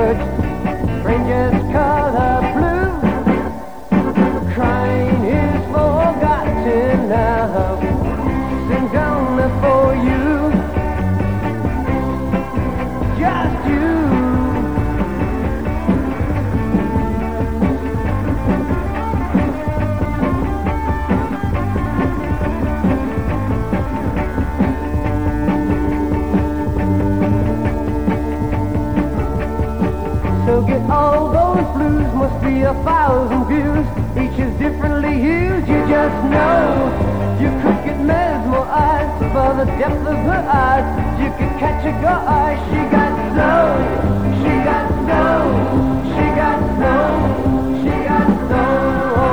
church. Strangers color blue. Crying is forgotten now. Sing down there for you. Just you. So get all those blues, must be 1,000 views. Each is differently hued, you just know. You could get mesmerized by the depth of her eyes. You could catch a guy, she got soul. She got soul. She got soul. She got soul.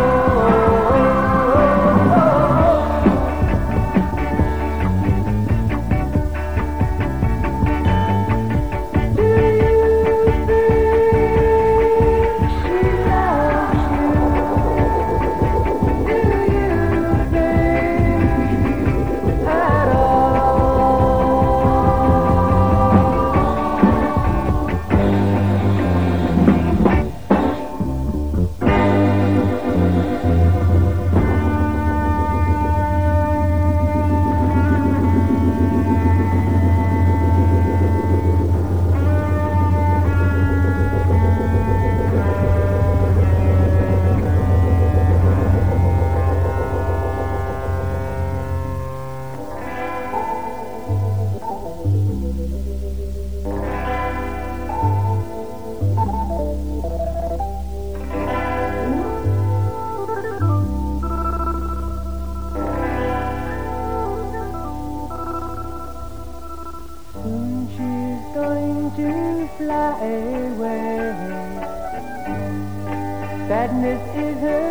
To fly away. Sadness is her